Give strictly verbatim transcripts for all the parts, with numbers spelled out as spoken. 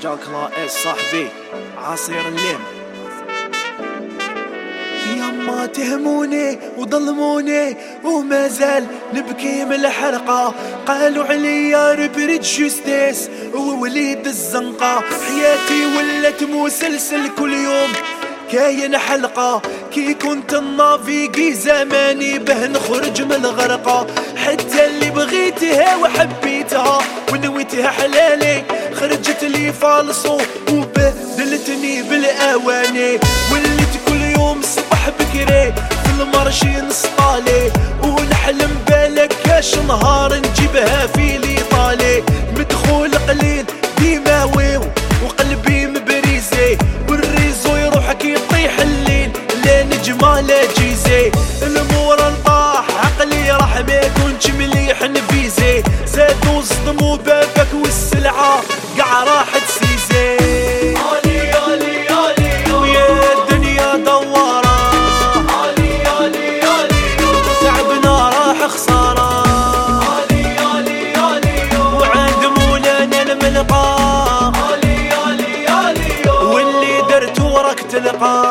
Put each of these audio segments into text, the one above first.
جاك لا صاحبي عصير الليم. يما تهموني وظلموني وما زال نبكي من الحرقة، قالوا عليا ربريد جوستيس ووليد الزنقة. حياتي ولات مسلسل كل يوم كاين حلقة، كي كنت النافيقي زماني به نخرج من الغرقة. حتى اللي بغيتها وحبيتها ونويتها حلالي خرجت لي فالصو وبدلتني بالاواني. وليت كل يوم صبح بكري في المرشي نسطالي ونحلم بالك كاش نهار نجيبها في ليطالي. مدخول قليل ديما ويو وقلبي مبريزي والريزو يروح كي يطيح الليل لا نجمة لا جيزي. المورا نطاح عقلي راح ما كنتش مليح نفيزي، زادو صدمو بابك والسلعة قاع راحت سيزي. علي علي علي ويا الدنيا دوارة، علي علي علي تعبنا راح خسارة، علي علي علي وعند مولانا الملقى، علي علي علي واللي درتو راك تلقى.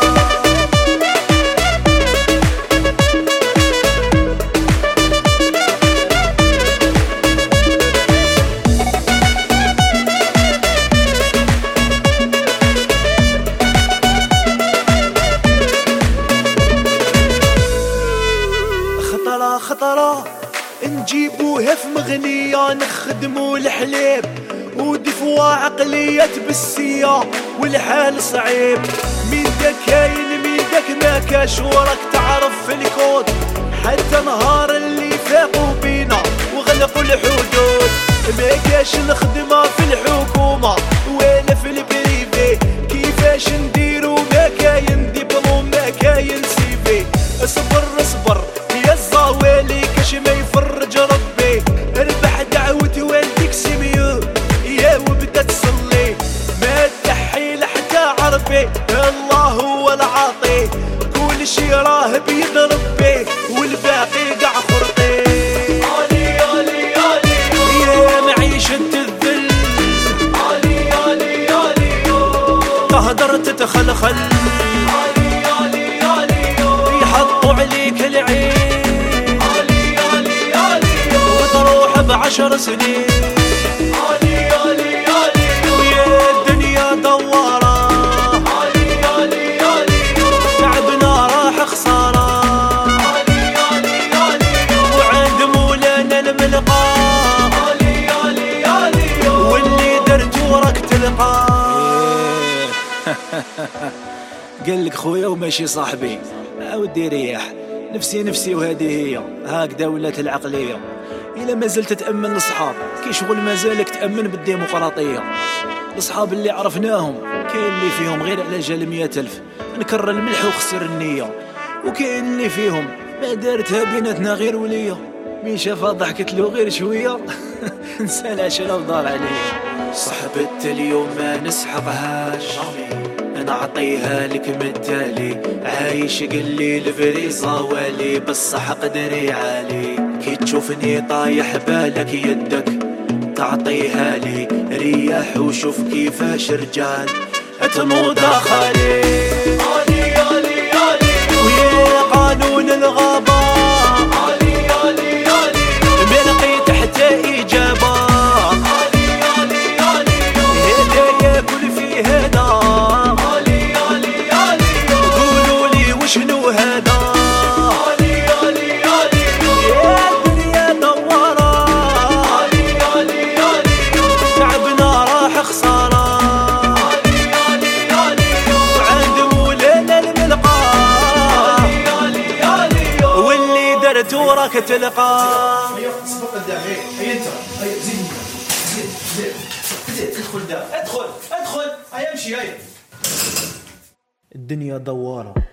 خطرة نجيبوها في مغنية نخدمو الحليب ودفوا عقليات بالسيا والحال صعيب. مين دا كاين مين داك ما كاش وراك تعرف في الكود، حتى نهار اللي فاقوا بينا وغلقوا الحدود. ما كاش الخدمة في الحكومة ولا في البريفي، كيفاش نديرو ما كاين دبلوم ما كاين سيفي. اصبر اصبر يا الزوالي كاش ما يفرج ربي، اربح دعوة والديك سيميو يا وبدا تصلي. ما تحي لحتى عربي الله هو العاطي، كل شي راه بيد ربي والباقي قاع خرطي. علي علي علي يا معيشة الذل، علي علي علي تهدر تتخلخل، علي علي علي يحطوا عليك العين، علي علي علي وتروح بعشر سنين. علي علي علي ويا الدنيا دوارة، علي علي علي تعبنا راح خسارة، علي علي علي وعند مولانا الملقى، علي علي علي واللي درتو راك تلقى. قالك خويا وماشي صاحبي اودي رياح، نفسي نفسي وهذه هي هكذا ولات العقلية. إلا ما زلت تأمن الصحاب كي شغل مازالك تأمن بالديمقراطية. الصحاب اللي عرفناهم كاين اللي فيهم غير على جال مية ألف نكر الملح وخسر النية، وكاين اللي فيهم ما دارتها بيناتنا غير ولية، مين شافها ضحكت له غير شوية نسى العشرة وضال عليا. صحبت اليوم ما نسحقهاش نعطيها لك متالي، عايش قلي الفريزة والي بصح قدري عالي. كي تشوفني طايح بالك يدك تعطيها لي رياح وشوف كيفاش رجال تنوض خالي. علي علي علي ويا قانون الغابة، علي علي علي ما لقيت حتى إجابة، علي علي علي هذا ياكل في هذا، شنو هذا؟ علي علي علي يا الدنيا دوارة، علي علي علي تعبنا راح خسارة، علي علي علي وعند مولانا الملقى، علي علي علي واللي درتو راك تلقى. هيا صبر قدام، هيا انت هيا زيد زيد زيد زيد ادخل دا ادخل ادخل هيا امشي هيا. الدنيا دوارة.